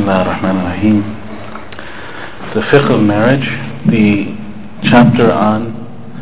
Bismillah ar-Rahman ar-Rahim. The fiqh of marriage, the chapter on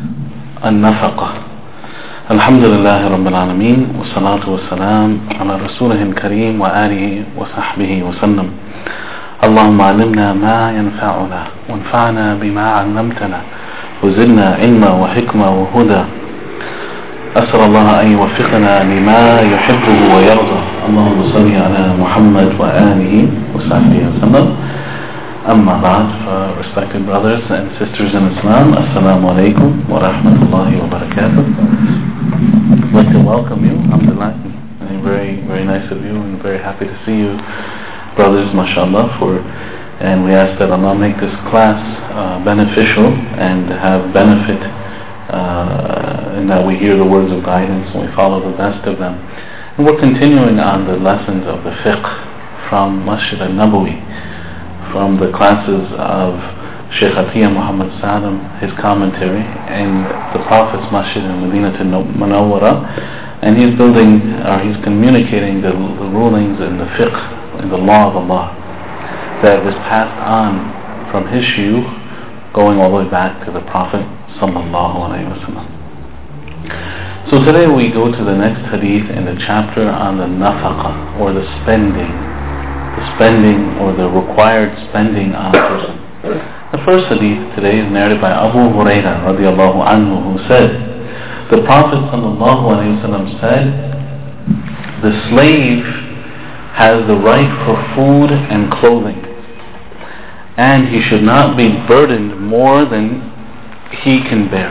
an-nafaqah. Alhamdulillah Rabbil Alameen, wa salatu wa salam ala Rasulih al-Kareem wa alihi wa sahbihi wa sallam. Allahumma alimna ma yanfa'una, wa anfa'na bima 'allamtana, wa zidna ilma wa hikma wa huda. أسأل الله أن يوفقنا لما يحبه ويرضى. اللهم صل على محمد وآله وصحبه وسلم. أما بعد, respected brothers and sisters in Islam, Assalamu alaikum wa rahmatullahi wa barakatuh. I'd like to welcome you, alhamdulillah, and very, very nice of you, and very happy to see you, brothers, mashallah, and we ask that Allah make this class beneficial and have benefit in that we hear the words of guidance and we follow the best of them. And we're continuing on the lessons of the fiqh from Masjid al-Nabawi, from the classes of Shaykh Atiyah Muhammad Salam, his commentary, and the Prophet's Masjid in Medina Munawwara, and he's communicating the rulings in the fiqh, in the law of Allah, that is passed on from his shuyukh, going all the way back to the Prophet sallallahu alayhi wa sallam. So today we go to the next hadith in the chapter on the nafaqah, or the spending or the required spending on a person. The first hadith today is narrated by Abu Hurairah radiallahu anhu, who said, the Prophet sallallahu alayhi wa sallam said, the slave has the right for food and clothing, and he should not be burdened more than he can bear.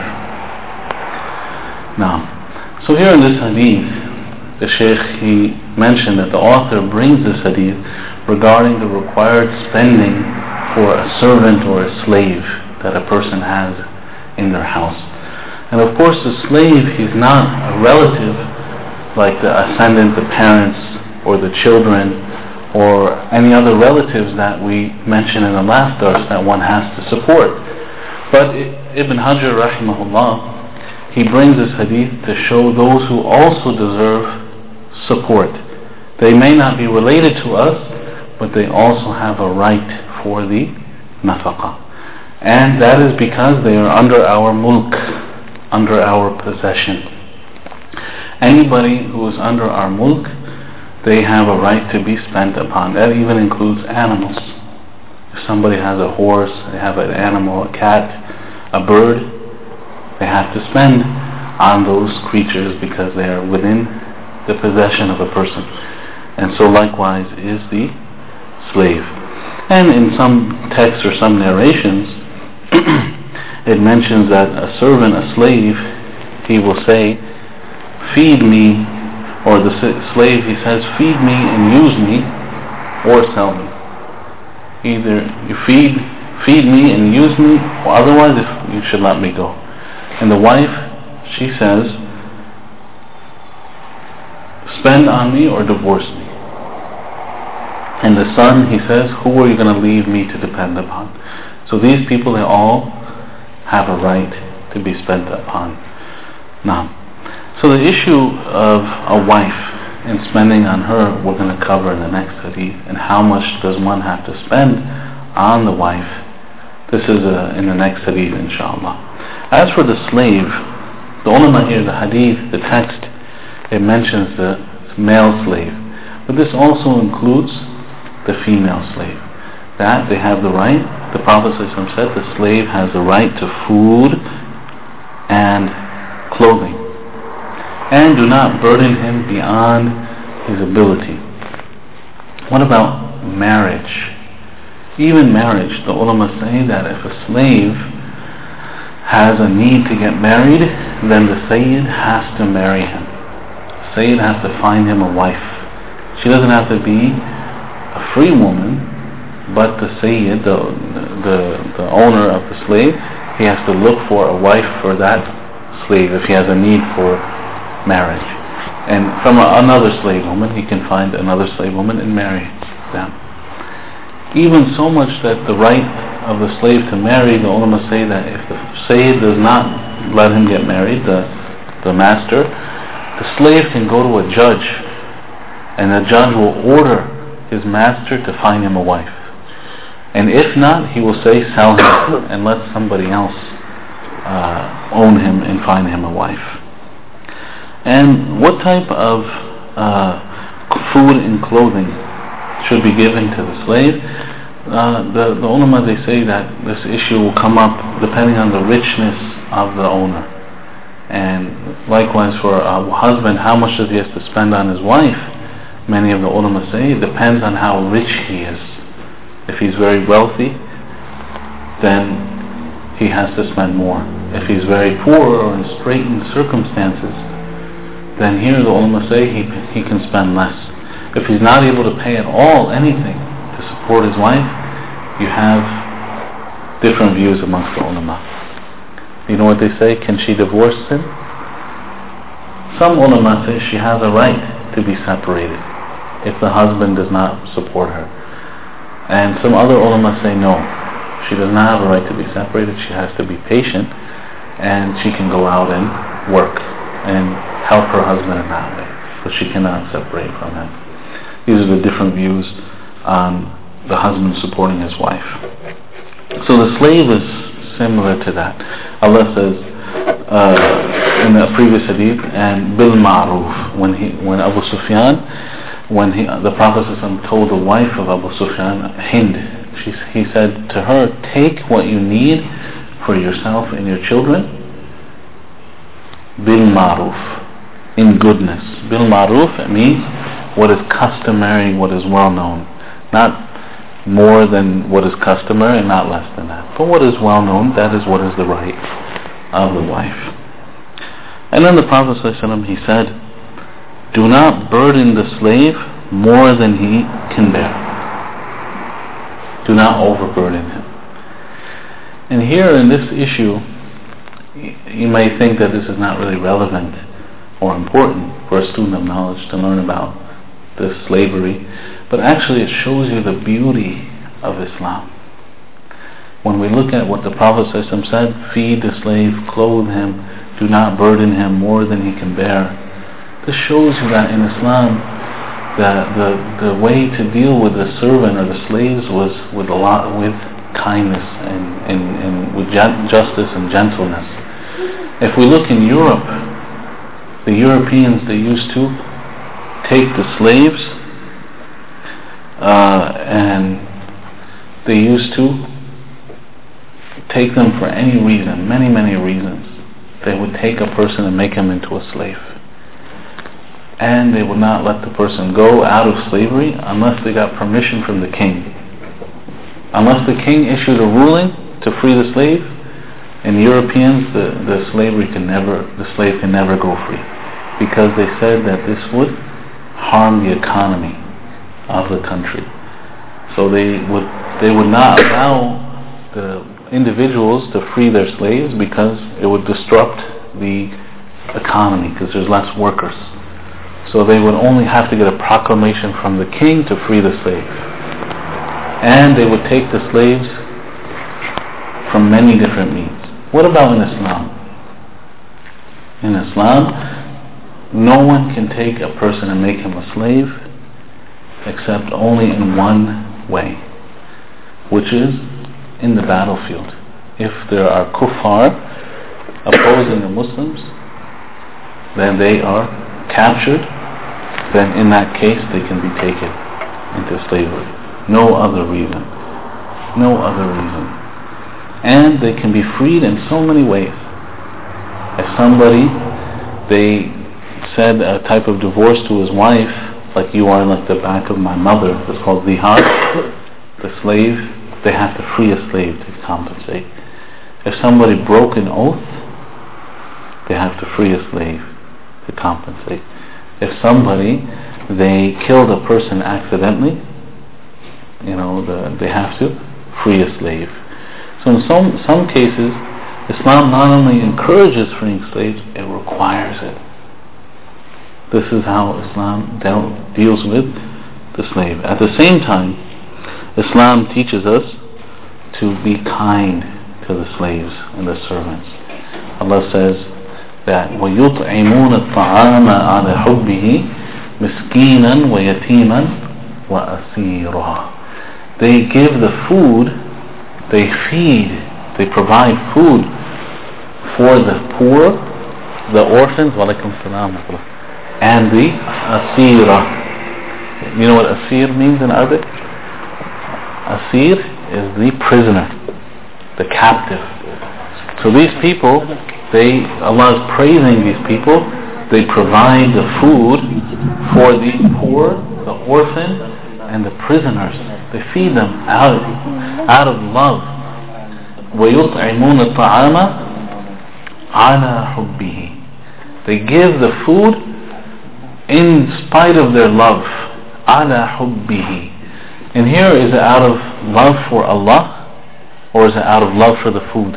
Now, so here in this hadith, the Shaykh, he mentioned that the author brings this hadith regarding the required spending for a servant or a slave that a person has in their house. And of course the slave, he's not a relative like the ascendant, the parents, or the children, or any other relatives that we mentioned in the last dars that one has to support. But Ibn Hajar rahimahullah, he brings this hadith to show those who also deserve support. They may not be related to us, but they also have a right for the nafaqah. And that is because they are under our mulk, under our possession. Anybody who is under our mulk, they have a right to be spent upon. That even includes animals. If somebody has a horse, they have an animal, a cat, a bird, they have to spend on those creatures because they are within the possession of a person. And so likewise is the slave. And in some texts or some narrations, it mentions that a servant, a slave, he will say, feed me, or the slave, he says, feed me and use me, or sell me. Either you feed me and use me, or otherwise you should let me go. And the wife, she says, spend on me or divorce me. And the son, he says, who are you going to leave me to depend upon? So these people, they all have a right to be spent upon. Now, so the issue of a wife and spending on her, we're going to cover in the next hadith. And how much does one have to spend on the wife? This is in the next hadith, inshallah. As for the slave, the ulama here, the hadith, the text, it mentions the male slave. But this also includes the female slave. That they have the right, the Prophet ﷺ said, the slave has the right to food and clothing. And do not burden him beyond his ability. What about marriage? Even marriage, the ulama say that if a slave has a need to get married, then the Sayyid has to marry him. The Sayyid has to find him a wife. She doesn't have to be a free woman, but the Sayyid, the owner of the slave, he has to look for a wife for that slave if he has a need for marriage. And from another slave woman, he can find another slave woman and marry them. Even so much that the right of the slave to marry, the ulama say that if the Sayyid does not let him get married, the master, the slave can go to a judge, and the judge will order his master to find him a wife. And if not, he will say, sell him and let somebody else own him and find him a wife. And what type of food and clothing should be given to the slave? The ulama, they say that this issue will come up depending on the richness of the owner. And likewise for a husband, how much does he have to spend on his wife? Many of the ulama say it depends on how rich he is. If he's very wealthy, then he has to spend more. If he's very poor or in straitened circumstances, then here the ulama say he can spend less. If he's not able to pay at all anything to support his wife, you have different views amongst the ulama. You know what they say? Can she divorce him? Some ulama say she has a right to be separated if the husband does not support her. And some other ulama say no, she does not have a right to be separated. She has to be patient, and she can go out and work and help her husband in that way, but she cannot separate from him. These are the different views on the husband supporting his wife. So the slave is similar to that. Allah says in the previous hadith, and bil ma'ruf, when Abu Sufyan, the Prophet ﷺ told the wife of Abu Sufyan, Hind, he said to her, take what you need for yourself and your children bil ma'ruf, in goodness. Bil ma'ruf, it means what is customary, what is well known, not more than what is customary and not less than that, but what is well known, that is what is the right of the wife. And then the Prophet ﷺ, he said, do not burden the slave more than he can bear. Do not overburden him. And here in this issue, you may think that this is not really relevant or important for a student of knowledge to learn about this slavery, but actually it shows you the beauty of Islam. When we look at what the Prophet ﷺ said, feed the slave, clothe him, do not burden him more than he can bear. This shows you that in Islam, the way to deal with the servant or the slaves was with kindness and with justice and gentleness. If we look in Europe, the Europeans, they used to take the slaves and they used to take them for any reason, many reasons. They would take a person and make him into a slave. And they would not let the person go out of slavery unless they got permission from the king. Unless the king issued a ruling to free the slave, in the Europeans, the slave can never go free, because they said that this would harm the economy of the country. So they would not allow the individuals to free their slaves because it would disrupt the economy, because there's less workers. So they would only have to get a proclamation from the king to free the slave. And they would take the slaves from many different means. What about in Islam? In Islam, no one can take a person and make him a slave except only in one way, which is in the battlefield. If there are kuffar opposing the Muslims, then they are captured, then in that case they can be taken into slavery. No other reason. And they can be freed in so many ways. If somebody, they said a type of divorce to his wife, like you are like the back of my mother, it's called zihar, the slave, they have to free a slave to compensate. If somebody broke an oath, they have to free a slave to compensate. If somebody, they killed a person accidentally, they have to free a slave. So in some cases, Islam not only encourages freeing slaves, it requires it. This is how Islam deals with the slave. At the same time, Islam teaches us to be kind to the slaves and the servants. Allah says that وَيُطْعِمُونَ الطَّعَامَ عَلَى حُبِّهِ مِسْكِينًا وَيَتِيمًا وأسيرا. They give the food, they feed, they provide food for the poor, the orphans, and the asira. You know what asir means in Arabic? Asir is the prisoner, the captive. So these people, Allah is praising these people. They provide the food for the poor, the orphan, and the prisoners. They feed them out of love. وَيُطْعِمُونَ الطَّعَامَ عَلَى حُبِّهِ. They give the food in spite of their love. عَلَى حُبِّهِ. And here, is it out of love for Allah, or is it out of love for the food?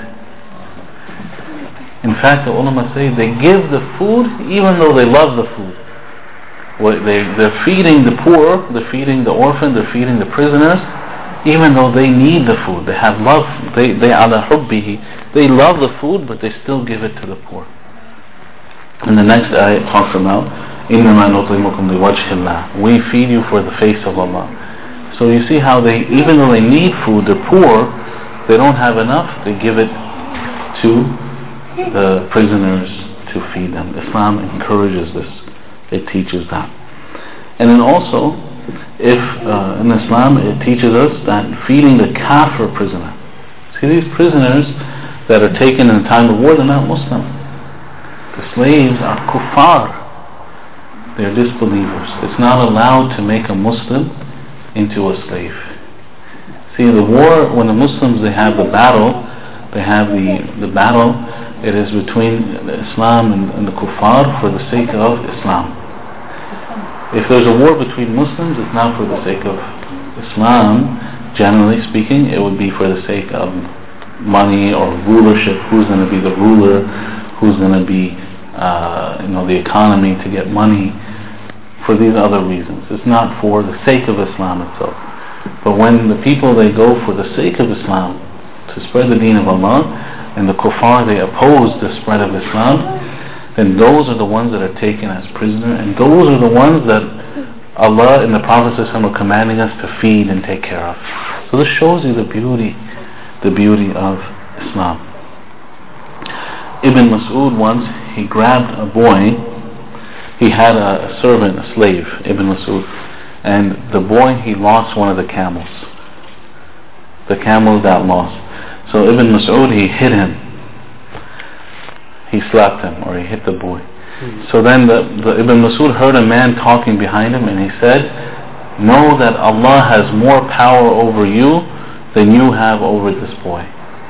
In fact, the ulama say they give the food even though they love the food. They're feeding the poor, they're feeding the orphan, they're feeding the prisoners, even though they need the food. They have love. They ala hubbihi. They love the food, but they still give it to the poor. And the next ayat talks about إِنَّمَا نُطْعِمُكُمْ لِوَجْهِ اللَّهِ. We feed you for the face of Allah. So you see how even though they need food, they're poor, they don't have enough, they give it to the prisoners to feed them. Islam encourages this. It teaches that. And then also, if in Islam it teaches us that feeding the kafir prisoner. See, these prisoners that are taken in the time of war, they're not Muslim. The slaves are kuffar. They're disbelievers. It's not allowed to make a Muslim into a slave. See, the war, when the Muslims, they have the battle, the battle, it is between Islam and the kuffar for the sake of Islam. If there's a war between Muslims, it's not for the sake of Islam. Generally speaking, it would be for the sake of money or rulership. Who's going to be the ruler? Who's going to be, the economy to get money? For these other reasons. It's not for the sake of Islam itself. But when the people, they go for the sake of Islam, to spread the deen of Allah, and the kuffar, they oppose the spread of Islam, then those are the ones that are taken as prisoner, and those are the ones that Allah and the Prophet ﷺ are commanding us to feed and take care of. So this shows you the beauty of Islam. Ibn Mas'ud once, he grabbed a boy. He had a servant, a slave, Ibn Mas'ud, and the boy, he lost one of the camels. The camel got lost. So Ibn Mas'ud, he hit him. He slapped him, or he hit the boy. So then the Ibn Mas'ud heard a man talking behind him, and he said, "Know that Allah has more power over you than you have over this boy."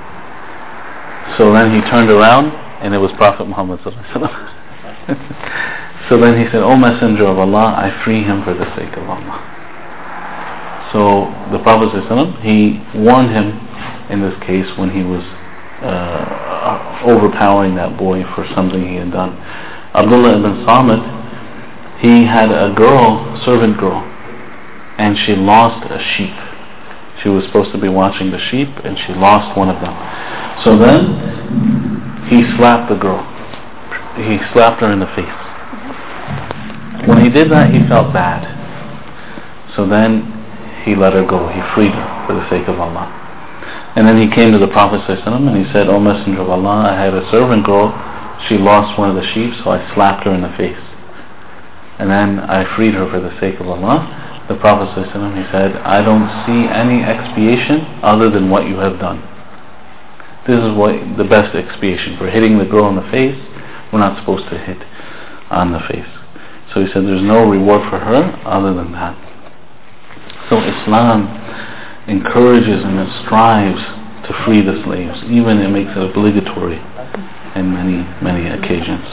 So then he turned around, and it was Prophet Muhammad ﷺ. So then he said, "O Messenger of Allah, I free him for the sake of Allah." So the Prophet ﷺ, he warned him in this case when he was overpowering that boy for something he had done. Abdullah ibn Samit, he had a servant girl, and she lost a sheep. She was supposed to be watching the sheep, and she lost one of them. So then he slapped the girl. He slapped her in the face. When he did that, he felt bad. So then he let her go. He freed her for the sake of Allah. And then he came to the Prophet ﷺ and he said, "O Messenger of Allah, I had a servant girl. She lost one of the sheep, so I slapped her in the face. And then I freed her for the sake of Allah." The Prophet ﷺ, he said, "I don't see any expiation other than what you have done." This is the best expiation. For hitting the girl in the face, we're not supposed to hit on the face. So he said there's no reward for her other than that. So Islam encourages and it strives to free the slaves. Even it makes it obligatory in many occasions.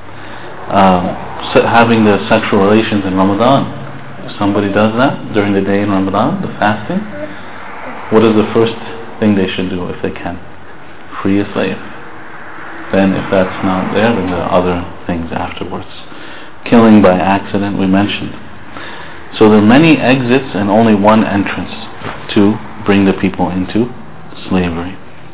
Having the sexual relations in Ramadan. If somebody does that during the day in Ramadan, the fasting, what is the first thing they should do if they can? Free a slave. Then if that's not there, then there are other things afterwards. Killing by accident, we mentioned. So there are many exits and only one entrance to bring the people into slavery.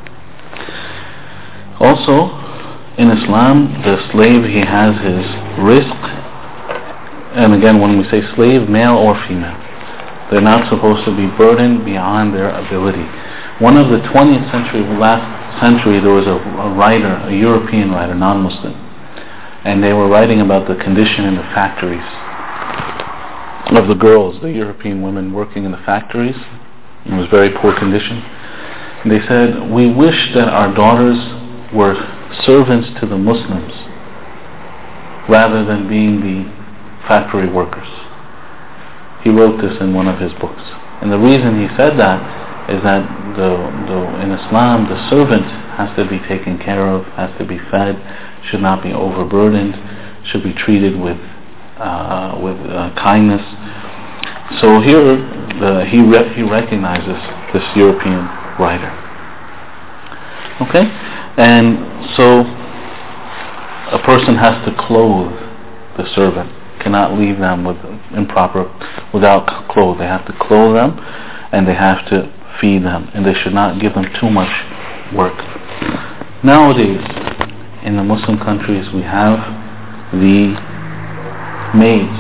Also, in Islam, the slave, he has his rizq. And again, when we say slave, male or female, They're not supposed to be burdened beyond their ability. One of the 20th century, last century, there was a writer, a European writer, non-Muslim, and they were writing about the condition in the factories of the girls, the European women working in the factories. It was very poor condition. And they said, we wish that our daughters were servants to the Muslims rather than being the factory workers. He wrote this in one of his books. And the reason he said that is that in Islam, the servant has to be taken care of, has to be fed, should not be overburdened, should be treated with kindness. So here he recognizes this European writer. Okay? And so a person has to clothe the servant, cannot leave them without clothes. They have to clothe them and they have to feed them, and they should not give them too much work. Nowadays, in the Muslim countries, we have the maids,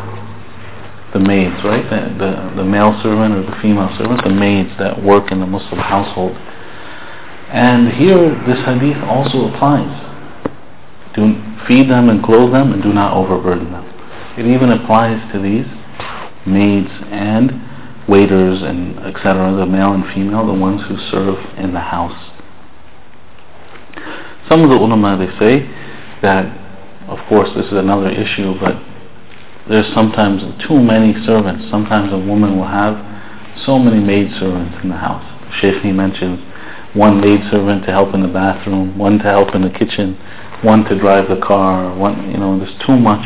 right? The male servant or the female servant, the maids that work in the Muslim household. And here, this hadith also applies. Do feed them and clothe them and do not overburden them. It even applies to these maids and waiters and etc., the male and female, the ones who serve in the house. Some of the ulama, they say that, of course this is another issue, but there's sometimes too many servants. Sometimes a woman will have so many maid servants in the house. Shaykh, he mentions one maid servant to help in the bathroom, one to help in the kitchen, one to drive the car, there's too much,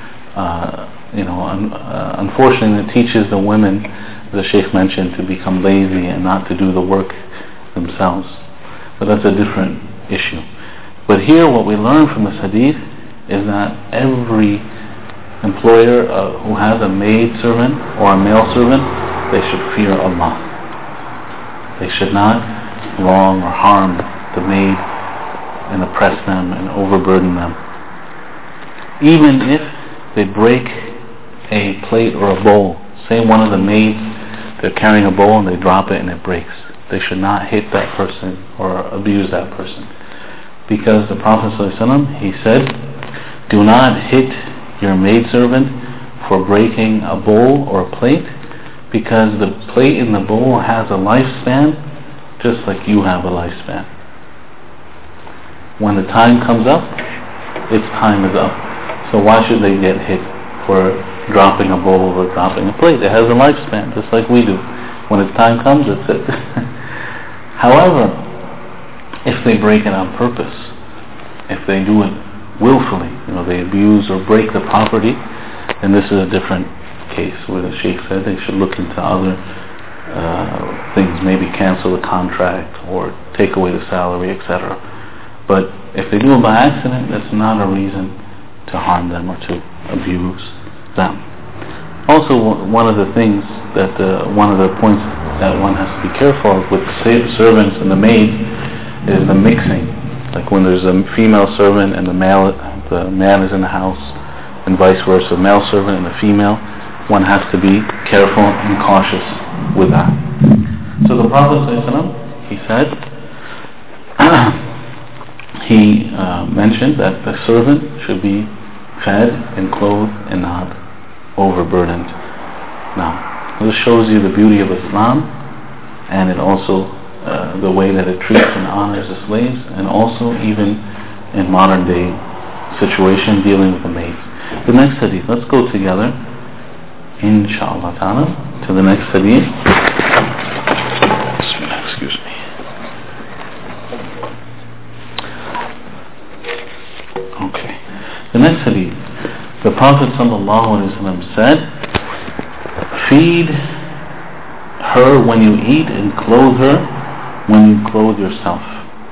unfortunately it teaches the women, the Shaykh mentioned, to become lazy and not to do the work themselves. But that's a different issue. But here what we learn from this hadith is that every employer who has a maid servant or a male servant, they should fear Allah. They should not wrong or harm the maid and oppress them and overburden them. Even if they break a plate or a bowl, say one of the maids, they're carrying a bowl and they drop it and it breaks, they should not hit that person or abuse that person. Because the Prophet ﷺ, he said, do not hit your maidservant for breaking a bowl or a plate, because the plate in the bowl has a lifespan just like you have a lifespan. When the time comes up, its time is up. So why should they get hit for dropping a bowl or dropping a plate? It has a lifespan just like we do. When its time comes, that's it. However, if they break it on purpose, if they do it willfully, they abuse or break the property, then this is a different case where the Shaykh said they should look into other things, maybe cancel the contract or take away the salary, etc. But if they do it by accident, that's not a reason to harm them or to abuse them. Also, one of the things that one of the points that one has to be careful of with the servants and the maids is the mixing. Like when there's a female servant and the man is in the house, and vice versa, male servant and the female, one has to be careful and cautious with that. So the Prophet ﷺ, he said, he mentioned that the servant should be fed and clothed and not overburdened. Now, this shows you the beauty of Islam, and it also the way that it treats and honors the slaves, and also even in modern day situation dealing with the maids. The next hadith, let's go together, inshallah ta'ala, to the next hadith. Excuse me. Okay. The next hadith, the Prophet ﷺ said, feed her when you eat and clothe her when you clothe yourself.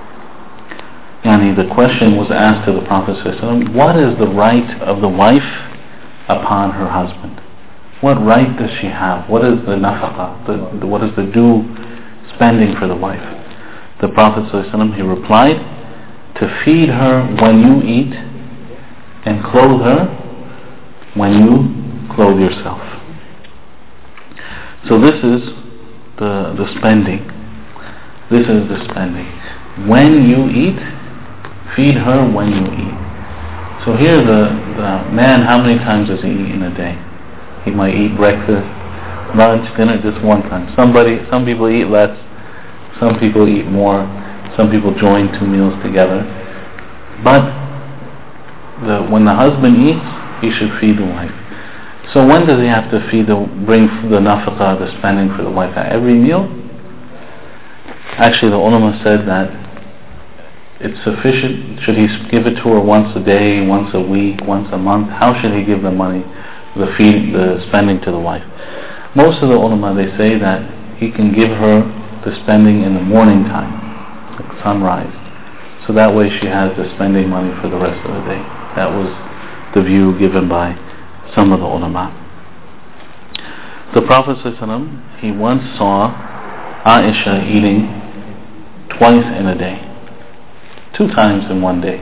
The question was asked to the Prophet ﷺ, what is the right of the wife upon her husband? What right does she have? What is the nafaqah? What is the due spending for the wife? The Prophet ﷺ, he replied, to feed her when you eat and clothe her when you clothe yourself. So this is the spending. This is the spending. When you eat, feed her when you eat. So here the man, how many times does he eat in a day? He might eat breakfast, lunch, dinner just one time. Some people eat less, some people eat more, some people join 2 meals together. But when the husband eats, he should feed the wife. So when does he have to bring the nafaqah, the spending for the wife? At every meal? Actually, the ulama said that it's sufficient. Should he give it to her once a day, once a week, once a month? How should he give the money, the spending to the wife? Most of the ulama, they say that he can give her the spending in the morning time, like sunrise. So that way she has the spending money for the rest of the day. That was the view given by some of the ulama. The Prophet ﷺ, he once saw Aisha eating twice in a day, 2 times in one day.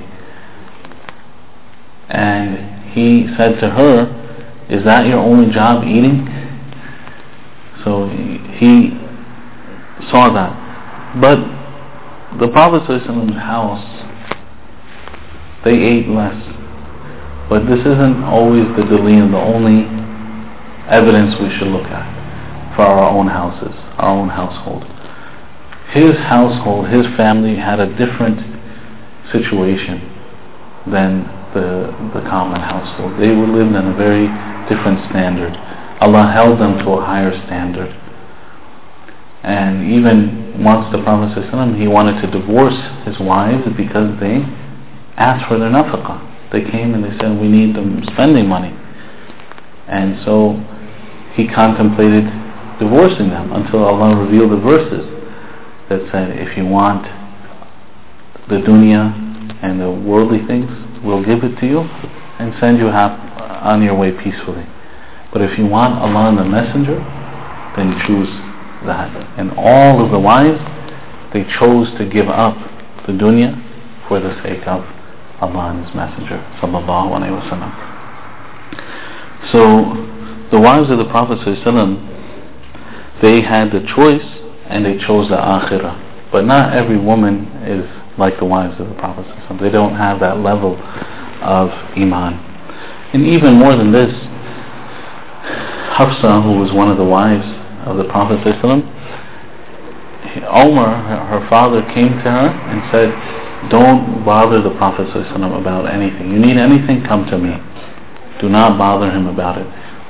And he said to her, is that your only job, eating? So he saw that. But the Prophet ﷺ's house, they ate less. But this isn't always the dalil, the only evidence we should look at for our own houses, our own household. His household, his family had a different situation than the common household. They lived in a very different standard. Allah held them to a higher standard. And even once the Prophet ﷺ, he wanted to divorce his wives because they asked for their nafaqah. They came and they said, we need them spending money. And so he contemplated divorcing them until Allah revealed the verses that said, if you want the dunya and the worldly things, we'll give it to you and send you on your way peacefully. But if you want Allah and the Messenger, then choose that. And all of the wives, they chose to give up the dunya for the sake of Allah and His Messenger sallallahu alaihi wasallam. So the wives of the Prophet ﷺ, they had the choice and they chose the akhirah. But not every woman is like the wives of the Prophet ﷺ. They don't have that level of iman. And even more than this, Hafsa, who was one of the wives of the Prophet ﷺ, Umar, her father, came to her and said, don't bother the Prophet ﷺ about anything. You need anything, come to me. Do not bother him about it.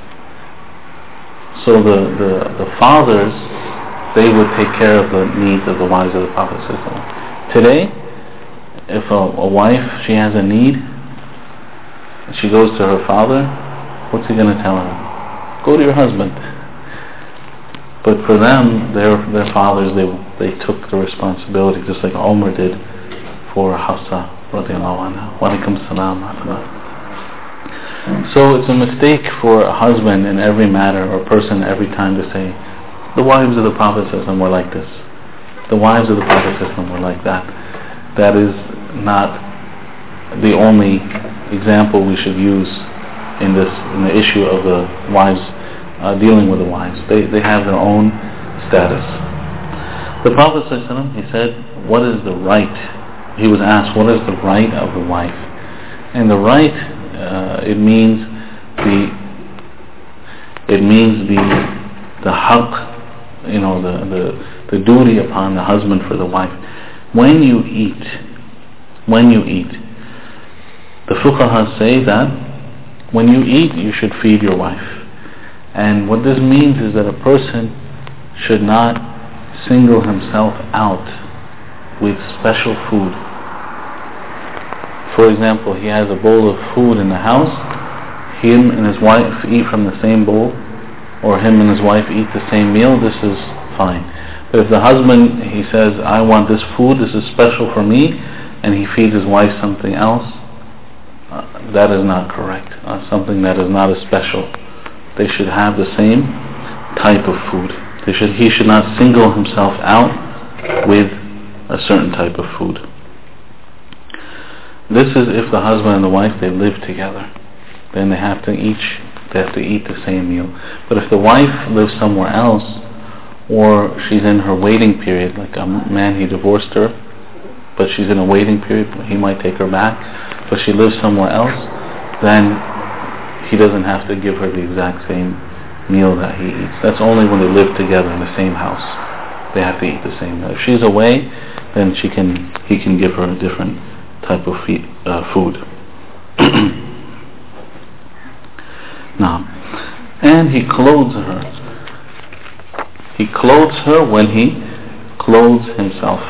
So the fathers, they would take care of the needs of the wives of the Prophet ﷺ. Today, if a wife, she has a need, she goes to her father, what's he going to tell her? Go to your husband. But for them, their fathers, they took the responsibility, just like Umar did for Hafsa radiallahu anha. Wa alaikum salam. So it's a mistake for a husband in every matter or person every time to say, the wives of the Prophet were like this. The wives of the Prophet were like that. That is not the only example we should use in the issue of the wives, dealing with the wives. They have their own status. The Prophet ﷺ, he said, what is the right? He was asked, what is the right of the wife? And the right, it means the haqq, the duty upon the husband for the wife. When you eat, the fuqaha say that when you eat, you should feed your wife. And what this means is that a person should not single himself out with special food. For example, he has a bowl of food in the house, him and his wife eat from the same bowl, or him and his wife eat the same meal, this is fine. But if the husband, he says, I want this food, this is special for me, and he feeds his wife something else, that is not correct. Something that is not as special. They should have the same type of food. He should not single himself out with a certain type of food. This is if the husband and the wife, they live together. Then they have to each they have to eat the same meal. But if the wife lives somewhere else, or she's in her waiting period, like a man, he divorced her, but she's in a waiting period, he might take her back, but she lives somewhere else, then he doesn't have to give her the exact same meal that he eats. That's only when they live together in the same house. They have to eat the same meal. If she's away, then he can give her a different type of food. Now, and he clothes her. He clothes her when he clothes himself.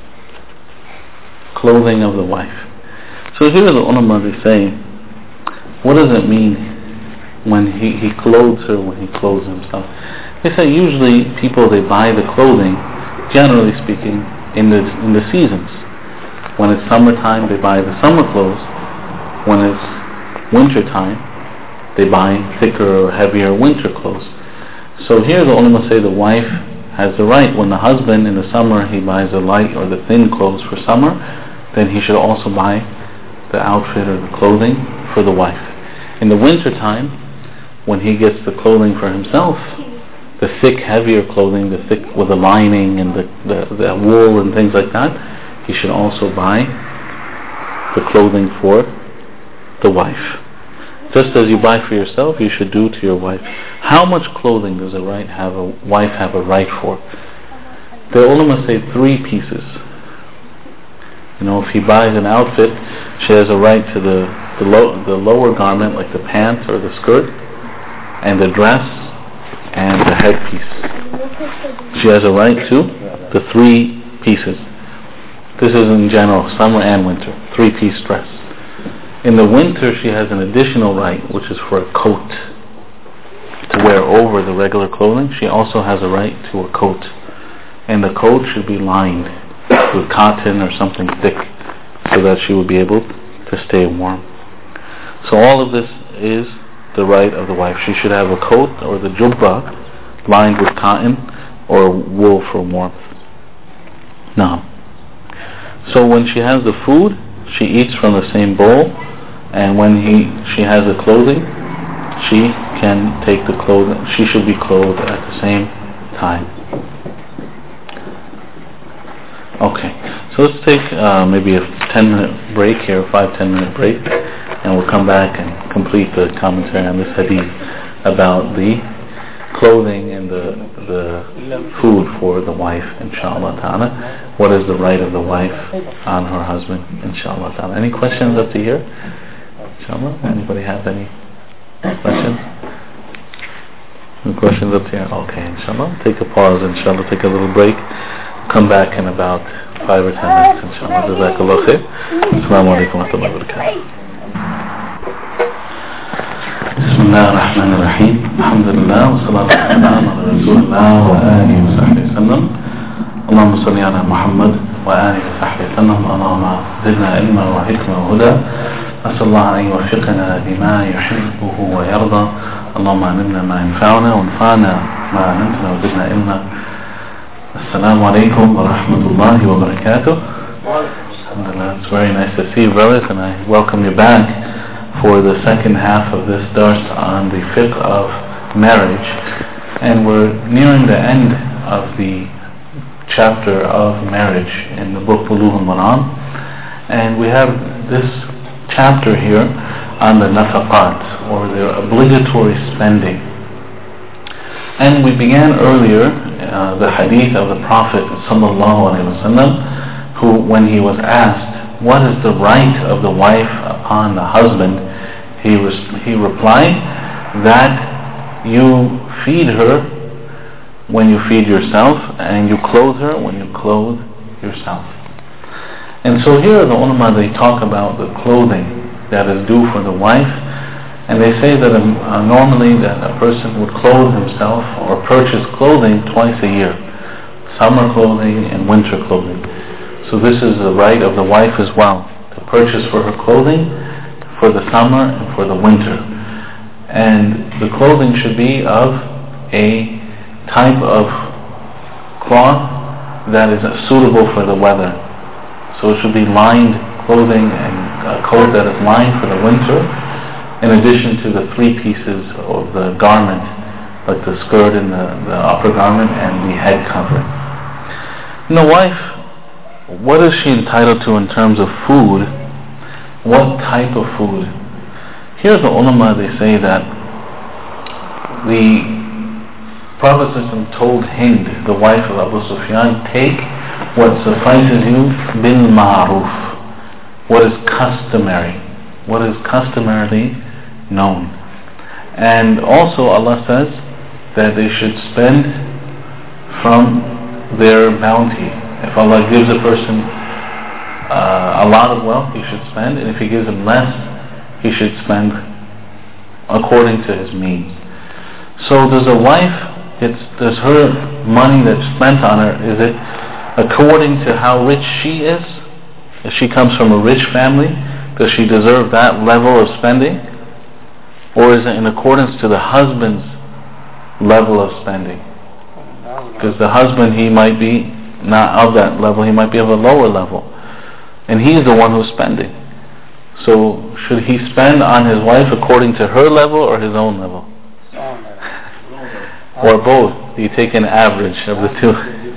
Clothing of the wife. So here the ulama, they say, what does it mean when he clothes her, when he clothes himself? They say usually people, they buy the clothing, generally speaking, in the seasons. When it's summertime, they buy the summer clothes. When it's winter time, they buy thicker or heavier winter clothes. So here the ulama say the wife has the right. When the husband in the summer, he buys the light or the thin clothes for summer, then he should also buy the outfit or the clothing for the wife. In the winter time, when he gets the clothing for himself, the thick, heavier clothing, the thick with the lining and the wool and things like that, he should also buy the clothing for the wife. Just as you buy for yourself, you should do to your wife. How much clothing does a wife have a right for? The ulama say 3 pieces. If he buys an outfit, she has a right to the lower garment, like the pants or the skirt, and the dress, and the headpiece. She has a right to the 3 pieces. This is in general, summer and winter, 3-piece dress. In the winter, she has an additional right, which is for a coat to wear over the regular clothing. She also has a right to a coat, and the coat should be lined with cotton or something thick, so that she will be able to stay warm. So all of this is the right of the wife. She should have a coat or the jubba lined with cotton or wool for warmth. Now, so when she has the food, she eats from the same bowl, and when she has the clothing, she can take the clothing. She should be clothed at the same time. Okay, so let's take maybe a 10-minute break here, 5-10 minute break, and we'll come back and complete the commentary on this hadith about the clothing and the food for the wife, inshallah ta'ala. What is the right of the wife on her husband, inshallah ta'ala. Any questions up to here? Inshallah? Anybody have any questions? Any questions up to here? Okay, inshallah. Take a pause, inshallah. Take a little break. Come back in about 5 or 10 minutes, inshallah. Jazakallah khair. Assalamu alaikum wa rahmatullahi wa barakatuh. بسم الله الرحمن الرحيم. الحمد لله والصلاة والسلام على رسول الله وآله وصحبه وسلم. اللهم صل على محمد وآله وصحبه وسلم. اللهم زدنا علما وحكمة وهدى. أسأل الله أن يوفقنا لما يحبه ويرضى. اللهم علمنا ما ينفعنا وانفعنا ما علمتنا وزدنا علما. Assalamu alaikum wa rahmatullahi wa barakatuh. Alhamdulillah, it's very nice to see you, brothers, and I welcome you back for the second half of this dars on the fiqh of marriage. And we're nearing the end of the chapter of marriage in the book Bulugh al-Maram. And we have this chapter here on the nafaqat, or the obligatory spending. And we began earlier the hadith of the Prophet sallallahu alaihi wasallam, who, when he was asked what is the right of the wife upon the husband, he replied that you feed her when you feed yourself, and you clothe her when you clothe yourself. And so here the ulama, they talk about the clothing that is due for the wife. And they say that normally that a person would clothe himself or purchase clothing twice a year, summer clothing and winter clothing. So this is the right of the wife as well, to purchase for her clothing for the summer and for the winter. And the clothing should be of a type of cloth that is suitable for the weather. So it should be lined clothing and a coat that is lined for the winter, in addition to the 3 pieces of the garment, like the skirt and the upper garment and the head covering. And the wife, what is she entitled to in terms of food? What type of food? Here's the ulama, they say that the Prophet ﷺ told Hind, the wife of Abu Sufyan, take what suffices you bil ma'ruf, what is customary, what is customarily known. And also Allah says that they should spend from their bounty. If Allah gives a person a lot of wealth, he should spend, and if He gives him less, he should spend according to his means. So does a wife, does her money that's spent on her, is it according to how rich she is? If she comes from a rich family, does she deserve that level of spending? Or is it in accordance to the husband's level of spending? Because the husband, he might be not of that level, he might be of a lower level. And he's the one who's spending. So should he spend on his wife according to her level or his own level? Or both? Do you take an average of the two?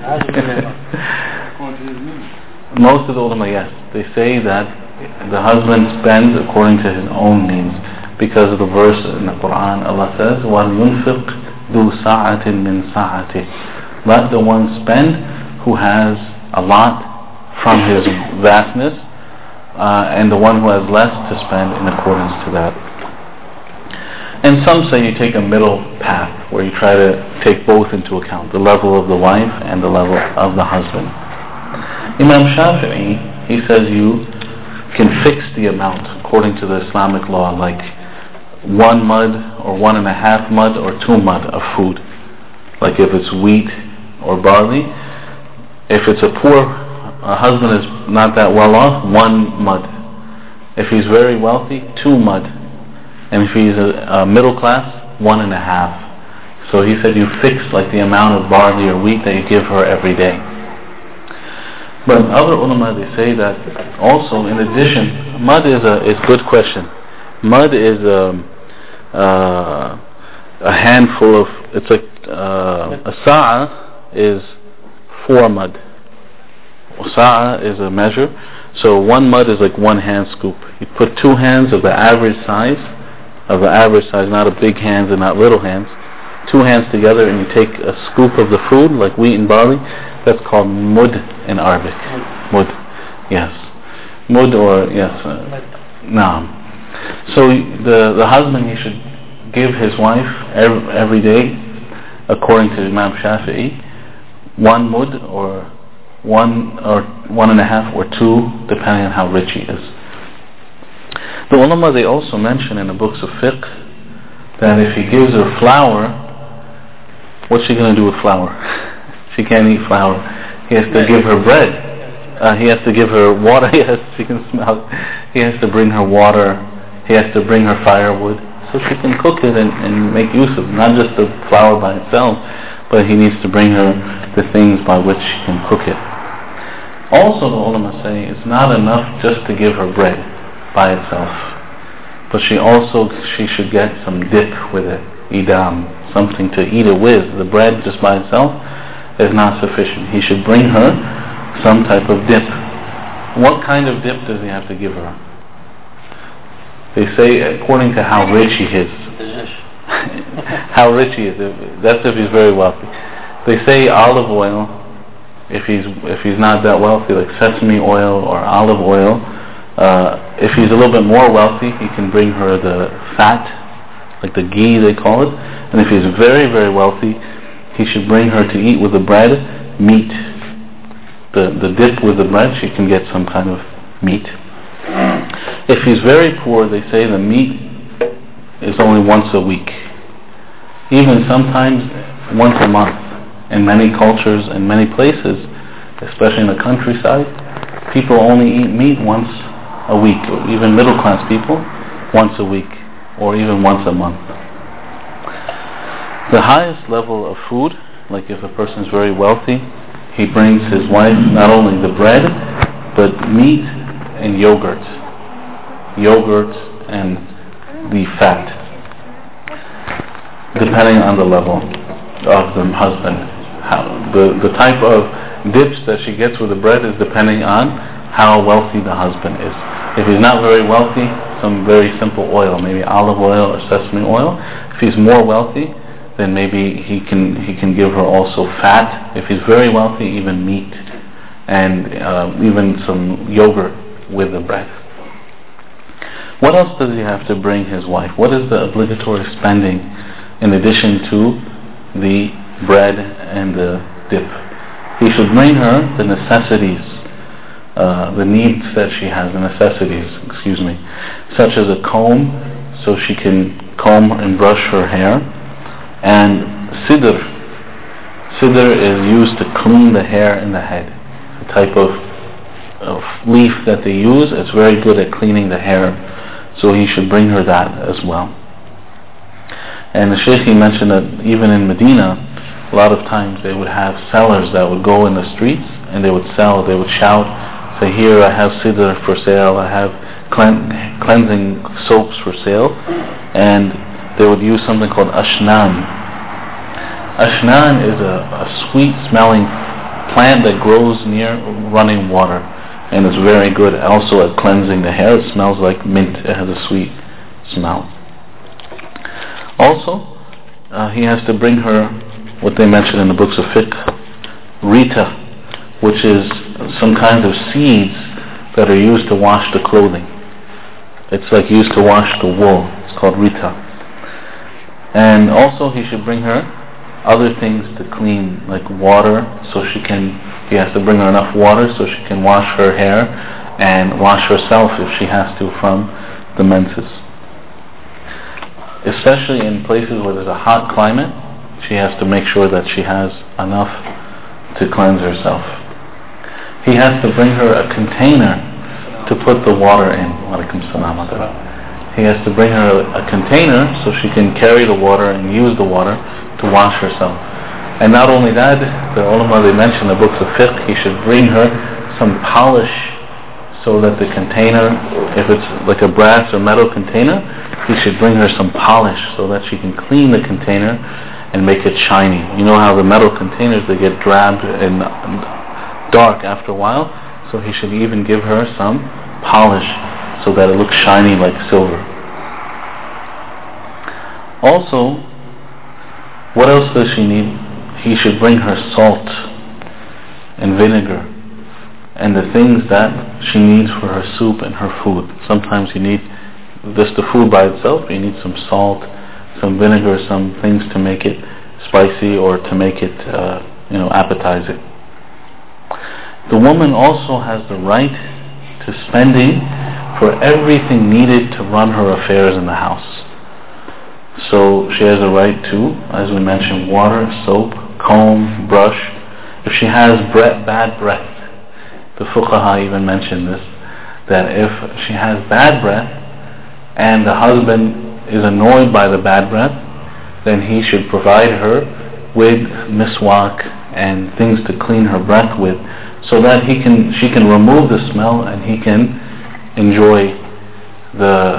Most of the ulama, yes. They say that the husband spends according to his own means. Because of the verse in the Quran, Allah says, وَلْيُنْفِقْ ذُو سَعَةٍ مِّن سَعَتِهِ. Let the one spend who has a lot from his vastness, and the one who has less to spend in accordance to that. And some say you take a middle path where you try to take both into account, the level of the wife and the level of the husband. Imam Shafi'i, he says you can fix the amount according to the Islamic law, like 1 mud or 1.5 mud or 2 mud of food. Like if it's wheat or barley, if it's a poor husband is not that well off, 1 mud. If he's very wealthy, 2 mud. And if he's a middle class, 1.5. So he said you fix like the amount of barley or wheat that you give her every day. But other ulama, they say that also in addition, mud is a good question. Mud is a handful of, it's like a sa'a is 4 mud. Sa'a is a measure. So 1 mud is like 1 hand scoop. You put 2 hands of the average size, not a big hands and not little hands, 2 hands together, and you take a scoop of the food, like wheat and barley. That's called mud in Arabic. Mud, yes. Mud or, yes. Naam. So the husband, he should give his wife every day, according to Imam Shafi'i, 1 mud or 1 or 1.5 or 2, depending on how rich he is. The ulama, they also mention in the books of fiqh that if he gives her flour, what's she going to do with flour? She can't eat flour. He has to give her bread. He has to give her water. Yes, she can smell. He has to bring her water. He has to bring her firewood so she can cook it and make use of it. Not just the flour by itself, but he needs to bring her the things by which she can cook it. Also, the ulama say it's not enough just to give her bread by itself, but she should get some dip with it, idam, something to eat it with. The bread just by itself is not sufficient. He should bring her some type of dip. What kind of dip does he have to give her? They say according to how rich he is. How rich he is. That's if he's very wealthy. They say olive oil. If he's not that wealthy, like sesame oil or olive oil. If he's a little bit more wealthy, he can bring her the fat, like the ghee they call it. And if he's very, very wealthy, he should bring her to eat with the bread, meat. The dip with the bread, she can get some kind of meat. If he's very poor, they say the meat is only once a week. Even sometimes once a month. In many cultures and many places, especially in the countryside, people only eat meat once a week, or even middle class people once a week, or even once a month. The highest level of food, like if a person is very wealthy, he brings his wife not only the bread, but meat and yogurt and the fat, depending on the level of the husband. The type of dips that she gets with the bread is depending on how wealthy the husband is. If he's not very wealthy, some very simple oil, maybe olive oil or sesame oil. If he's more wealthy, then maybe he can give her also fat. If he's very wealthy, even meat and even some yogurt with the bread. What else does he have to bring his wife? What is the obligatory spending in addition to the bread and the dip? He should bring her the necessities, the needs that she has, such as a comb, so she can comb and brush her hair, and sidr. Sidr is used to clean the hair in the head. It's a type of leaf that they use. It's very good at cleaning the hair, so he should bring her that as well. And the Shaykh, he mentioned that even in Medina, a lot of times they would have sellers that would go in the streets and they would sell, they would shout, say, here I have sidr for sale, I have cleansing soaps for sale, and they would use something called ashnan. Ashnan is a sweet smelling plant that grows near running water, and it's very good also at cleansing the hair. It smells like mint, it has a sweet smell. Also, he has to bring her what they mention in the books of fiqh, rita, which is some kind of seeds that are used to wash the clothing. It's like used to wash the wool. It's called rita. And also he should bring her other things to clean, like water, so he has to bring her enough water so she can wash her hair and wash herself if she has to from the menses. Especially in places where there's a hot climate, she has to make sure that she has enough to cleanse herself. He has to bring her a container to put the water in. He has to bring her a container so she can carry the water and use the water to wash herself. And not only that, the ulama, they mention in the books of fiqh, he should bring her some polish so that the container, if it's like a brass or metal container, he should bring her some polish so that she can clean the container and make it shiny. You know how the metal containers, they get drab and dark after a while, so he should even give her some polish so that it looks shiny like silver. Also, what else does she need? He should bring her salt and vinegar and the things that she needs for her soup and her food. Sometimes you need just the food by itself, you need some salt, some vinegar, some things to make it spicy or to make it appetizing. The woman also has the right to spending for everything needed to run her affairs in the house. So she has a right to, as we mentioned, water, soap, comb, brush. If she has bad breath, the fuqaha even mentioned this, that if she has bad breath and the husband is annoyed by the bad breath, then he should provide her with miswak and things to clean her breath with, so that she can remove the smell and he can enjoy the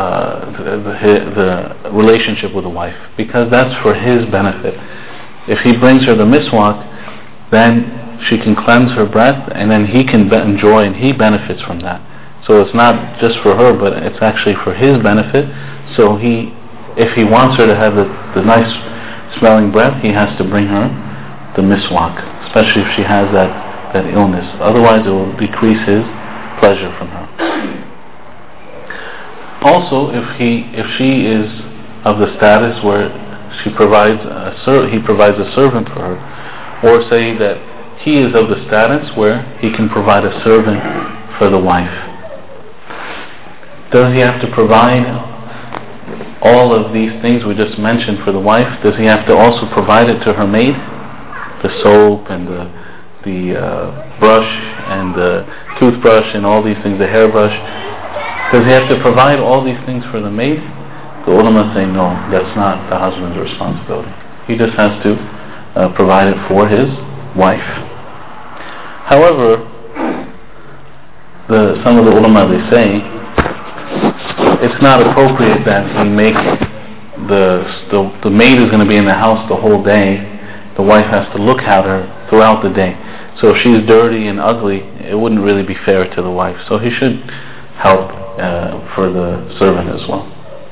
relationship with the wife, because that's for his benefit. If he brings her the miswak, then she can cleanse her breath and then he can enjoy and he benefits from that. So it's not just for her, but it's actually for his benefit. So if he wants her to have the nice smelling breath, he has to bring her the miswak, especially if she has that illness. Otherwise it will decrease his pleasure from her. Also, if she is of the status where he provides a servant for her, or say that he is of the status where he can provide a servant for the wife, does he have to provide all of these things we just mentioned for the wife? Does he have to also provide it to her maid? The soap and the brush and the toothbrush and all these things, the hairbrush. Does he have to provide all these things for the maid? The ulama say no, that's not the husband's responsibility. He just has to provide it for his wife. However, some of the ulama, they say, it's not appropriate that he make the maid is going to be in the house the whole day. The wife has to look at her throughout the day. So if she's dirty and ugly, it wouldn't really be fair to the wife. So he should help for the servant as well.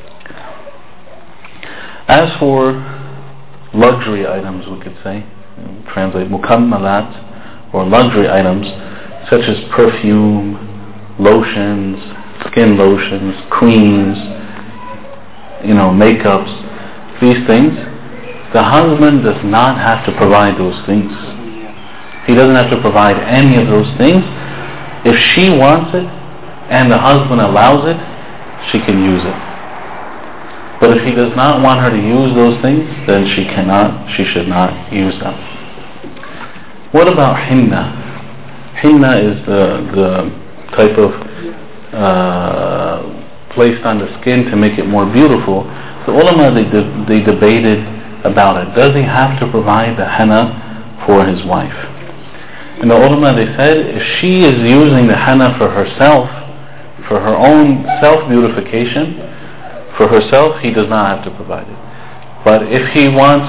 As for luxury items, we could say, translate mukammalat, or luxury items, such as perfume, lotions, skin lotions, creams, makeups, these things, the husband does not have to provide those things. He doesn't have to provide any of those things. If she wants it and the husband allows it, she can use it. But if he does not want her to use those things, then she should not use them. What about hinna? Hinna is the type of placed on the skin to make it more beautiful. The ulama, they debated about it. Does he have to provide the henna for his wife? And the ulama, they said, if she is using the henna for herself, for her own self-beautification, for herself, he does not have to provide it. But if he wants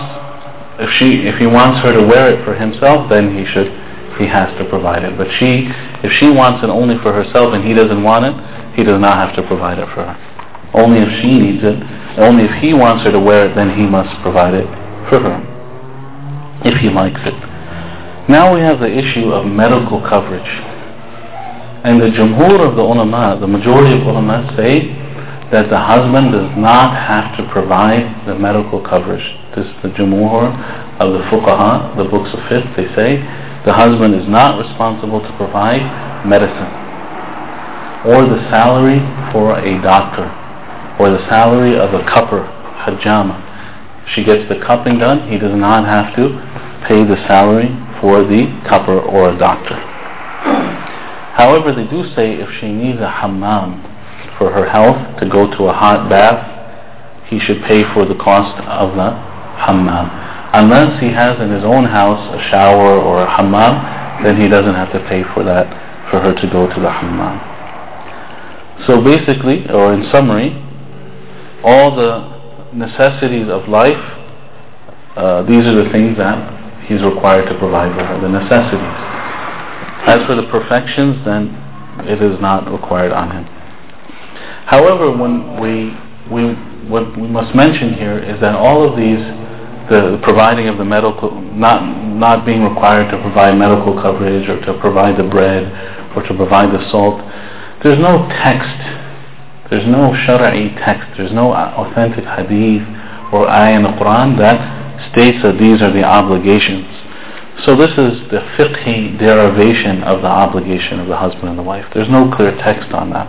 her to wear it for himself, then he has to provide it. But if she wants it only for herself and he doesn't want it, he does not have to provide it for her. Only if she needs it, only if he wants her to wear it, then he must provide it for her, if he likes it. Now we have the issue of medical coverage. And the jumhur of the ulama, the majority of ulama, say that the husband does not have to provide the medical coverage. This is the jumhur of the fuqaha, the books of fiqh. They say the husband is not responsible to provide medicine, or the salary for a doctor, or the salary of a cupper, hajjama. She gets the cupping done, he does not have to pay the salary for the cupper or a doctor. However, they do say if she needs a hammam for her health, to go to a hot bath, he should pay for the cost of the hammam. Unless he has in his own house a shower or a hammam, then he doesn't have to pay for that, for her to go to the hammam. So basically, or in summary, all the necessities of life, these are the things that he's required to provide for her, the necessities. As for the perfections, then it is not required on him. However, what we must mention here is that all of these, the providing of the medical, not being required to provide medical coverage, or to provide the bread, or to provide the salt, there's no text, there's no shara'i text, there's no authentic hadith or ayah in the Quran that states that these are the obligations. So this is the fiqhi derivation of the obligation of the husband and the wife. There's no clear text on that.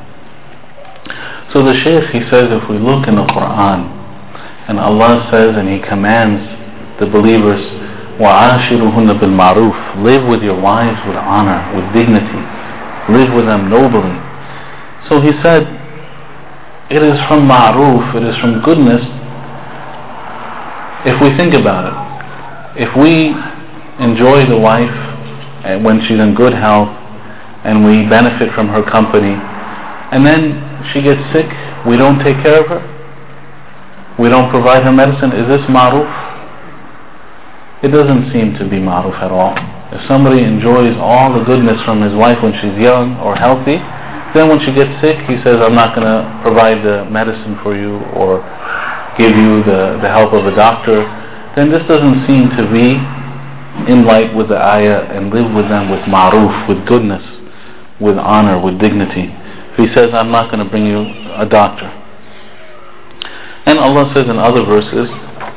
So the Shaykh, he says, if we look in the Quran, and Allah says and He commands the believers, وَعَاشِرُهُنَّ بِالْمَعْرُوفِ, live with your wives with honor, with dignity, live with them nobly. So he said, it is from ma'ruf, it is from goodness. If we think about it, if we enjoy the wife when she's in good health, and we benefit from her company, and then she gets sick, we don't take care of her, we don't provide her medicine, is this ma'ruf? It doesn't seem to be ma'ruf at all. If somebody enjoys all the goodness from his wife when she's young or healthy, then when she gets sick, he says, I'm not going to provide the medicine for you or give you the help of a doctor, then this doesn't seem to be in light with the ayah and live with them with ma'ruf, with goodness, with honor, with dignity. If he says, I'm not going to bring you a doctor. And Allah says in other verses,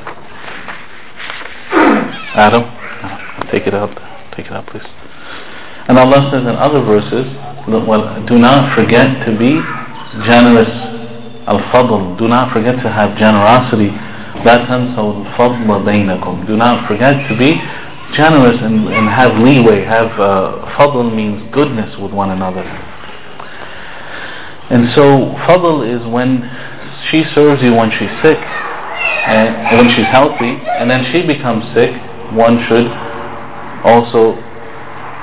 Adam, take it out please. And Allah says in other verses, do not forget to be generous, al-fadl, do not forget to have generosity, la tansaw al-fadla baynakum, do not forget to be generous and have leeway, fadl means goodness with one another. And so fadl is when she serves you when she's sick, and when she's healthy, and then she becomes sick, one should also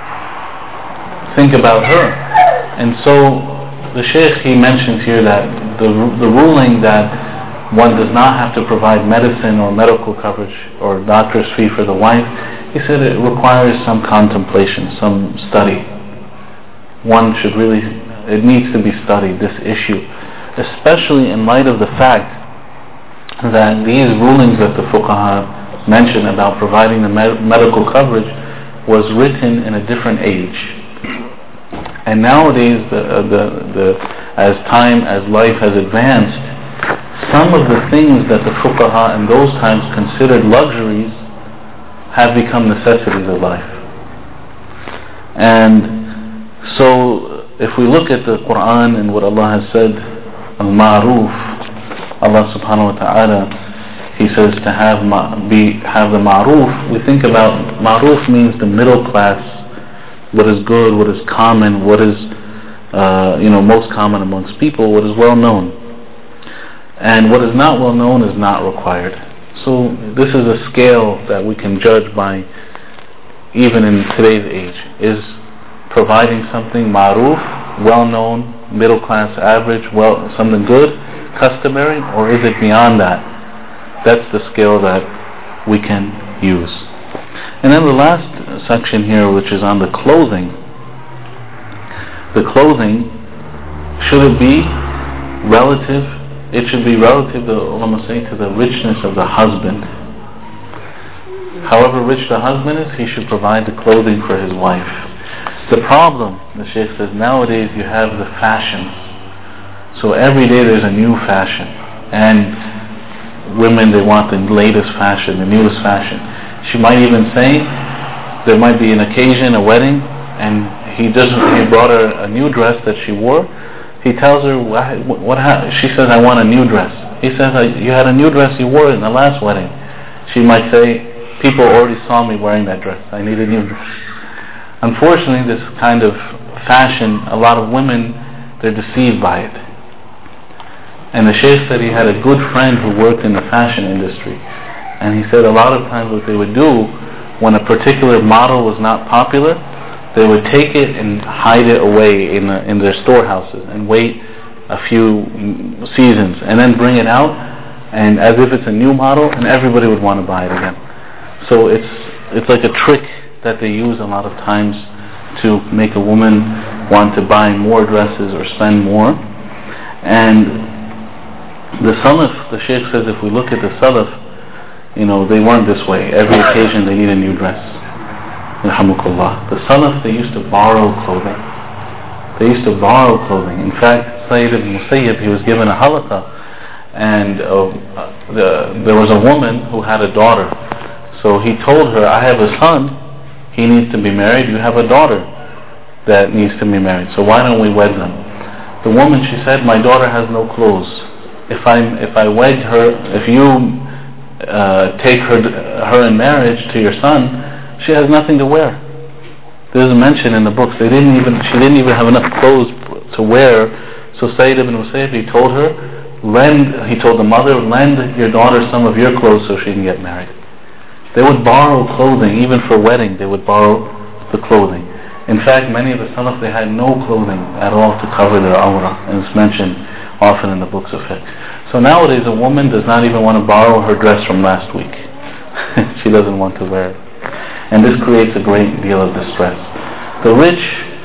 think about her. And so the Shaykh, he mentions here that the ruling that one does not have to provide medicine or medical coverage or doctor's fee for the wife, he said it requires some contemplation, some study. It needs to be studied, this issue, especially in light of the fact that these rulings that the fuqaha mentioned about providing the medical coverage was written in a different age. And nowadays, as life has advanced, some of the things that the fuqaha in those times considered luxuries have become necessities of life. And so, if we look at the Quran and what Allah has said, al-ma'ruf, Allah subhanahu wa ta'ala, He says to have the ma'ruf. We think about ma'ruf means the middle class, what is good, what is common, what is most common amongst people, what is well known. And what is not well known is not required. So this is a scale that we can judge by even in today's age. Is providing something ma'ruf, well known, middle class, average, something good, customary, or is it beyond that? That's the scale that we can use. And then the last section here, which is on the clothing. The clothing, should it be relative? It should be relative, the ulama say, to the richness of the husband. However rich the husband is, he should provide the clothing for his wife. The problem, the Shaykh says, nowadays you have the fashions. So every day there's a new fashion. And women, they want the latest fashion, the newest fashion. She might even say, there might be an occasion, a wedding, and he brought her a new dress that she wore. He tells her, she says, I want a new dress. He says, you had a new dress, you wore it in the last wedding. She might say, people already saw me wearing that dress, I need a new dress. Unfortunately, this kind of fashion, a lot of women, they're deceived by it. And the Shaykh said he had a good friend who worked in the fashion industry. And he said a lot of times what they would do, when a particular model was not popular, they would take it and hide it away in their storehouses and wait a few seasons and then bring it out, and as if it's a new model, and everybody would want to buy it again. So it's like a trick that they use a lot of times to make a woman want to buy more dresses or spend more. And the Salaf, the Shaykh says, if we look at the Salaf, they weren't this way. Every occasion they need a new dress. Alhamdulillah. The Salaf, they used to borrow clothing. In fact, Sayyid ibn Musayyib, he was given a halaqah, and there was a woman who had a daughter. So he told her, I have a son, he needs to be married, you have a daughter that needs to be married, so why don't we wed them? The woman, she said, my daughter has no clothes. If I wed her, if you take her in marriage to your son, she has nothing to wear. There's a mention in the books, she didn't even have enough clothes to wear. So Sayyid ibn Musayyib, he told the mother, lend your daughter some of your clothes so she can get married. They would borrow clothing, even for wedding, they would borrow the clothing. In fact, many of the Salaf, they had no clothing at all to cover their awrah, and it's mentioned often in the books of fiqh. So nowadays a woman does not even want to borrow her dress from last week. She doesn't want to wear it. And this creates a great deal of distress. The rich,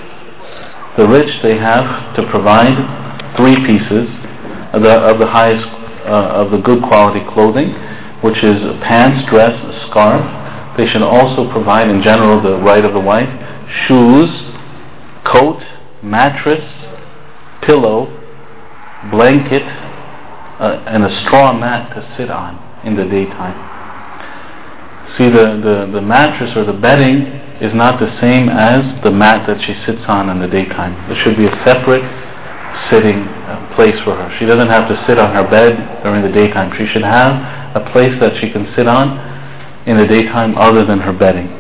they have to provide 3 pieces of the highest, of the good quality clothing, which is pants, dress, a scarf. They should also provide, in general, the right of the wife, shoes, coat, mattress, pillow, blanket, and a straw mat to sit on in the daytime. See, the mattress or the bedding is not the same as the mat that she sits on in the daytime. There should be a separate sitting place for her. She doesn't have to sit on her bed during the daytime. She should have a place that she can sit on in the daytime other than her bedding.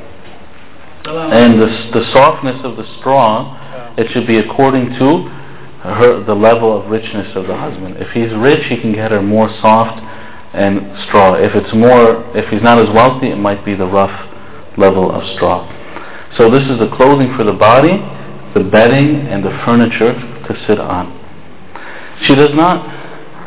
And the softness of the straw, it should be according to the level of richness of the husband. If he's rich, he can get her more soft and straw. If he's not as wealthy, it might be the rough level of straw. So this is the clothing for the body, the bedding, and the furniture to sit on. She does not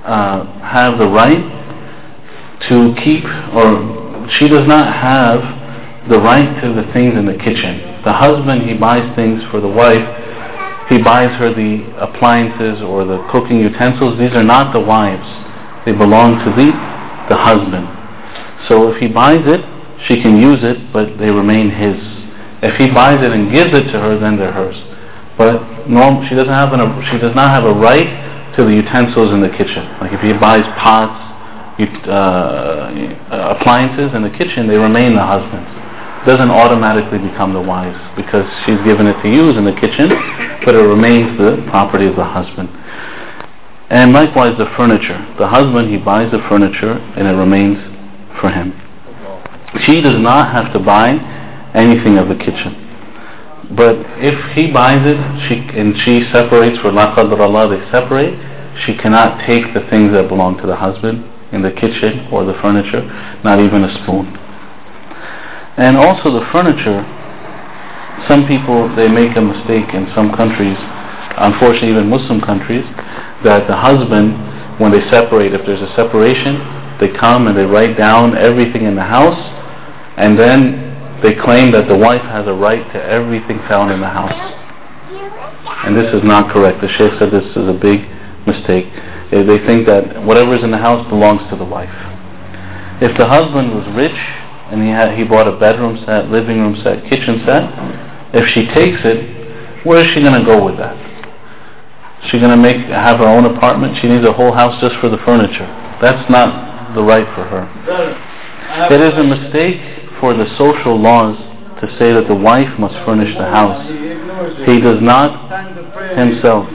have the right to keep, or she does not have the right to the things in the kitchen. The husband, he buys things for the wife. He buys her the appliances or the cooking utensils. These are not the wives. They belong to the husband. So if he buys it, she can use it, but they remain his. If he buys it and gives it to her, then they're hers. But she does not have a right to the utensils in the kitchen. Like if he buys pots, appliances in the kitchen, they remain the husband's. It doesn't automatically become the wife's because she's given it to use in the kitchen, but it remains the property of the husband. And likewise the furniture. The husband, he buys the furniture and it remains for him. She does not have to buy anything of the kitchen. But if he buys it and she separates, for la qadr Allah, they separate, she cannot take the things that belong to the husband in the kitchen or the furniture, not even a spoon. And also the furniture, some people, they make a mistake in some countries, unfortunately even Muslim countries, that the husband, when they separate, if there's a separation, they come and they write down everything in the house, and then they claim that the wife has a right to everything found in the house. And this is not correct. The Shaykh said this is a big mistake. They think that whatever is in the house belongs to the wife. If the husband was rich and he bought a bedroom set, living room set, kitchen set, if she takes it, where is she going to go with that? Is she going to have her own apartment? She needs a whole house just for the furniture. That's not the right for her. It is a mistake for the social laws to say that the wife must furnish the house. He does not himself.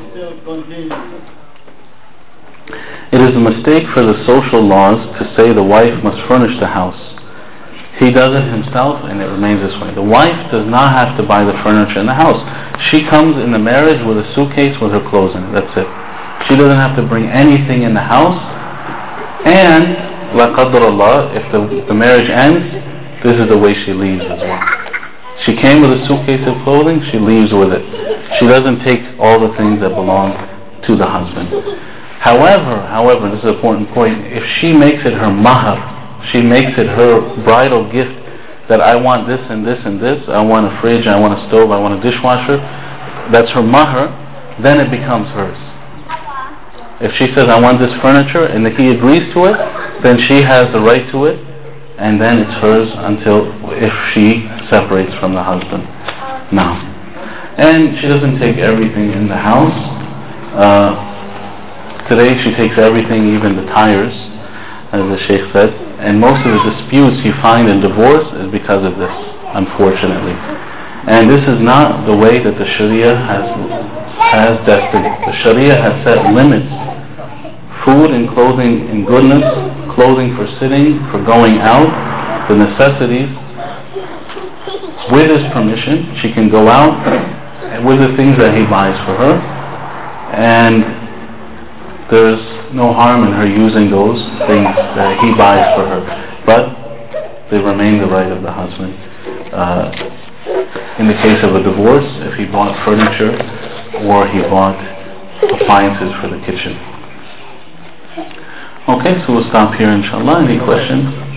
It is a mistake for the social laws to say the wife must furnish the house. He does it himself and it remains this way. The wife does not have to buy the furniture in the house. She comes in the marriage with a suitcase with her clothes in it. That's it. She doesn't have to bring anything in the house. And, la qadr Allah, if the marriage ends, this is the way she leaves as well. She came with a suitcase of clothing, she leaves with it. She doesn't take all the things that belong to the husband. However, this is an important point, if she makes it her mahar, she makes it her bridal gift, that I want this and this and this, I want a fridge, I want a stove, I want a dishwasher, that's her mahar, then it becomes hers. If she says, I want this furniture, and if he agrees to it, then she has the right to it, and then it's hers if she separates from the husband. Now, and she doesn't take everything in the house. Today she takes everything, even the tires, as the Shaykh said, and most of the disputes you find in divorce is because of this, unfortunately. And this is not the way that the Sharia has destined. The Sharia has set limits. Food and clothing in goodness, clothing for sitting, for going out, the necessities. With his permission, she can go out with the things that he buys for her, and there's no harm in her using those things that he buys for her, but they remain the right of the husband. In the case of a divorce, if he bought furniture or he bought appliances for the kitchen. Okay, so we'll stop here inshallah. Any questions?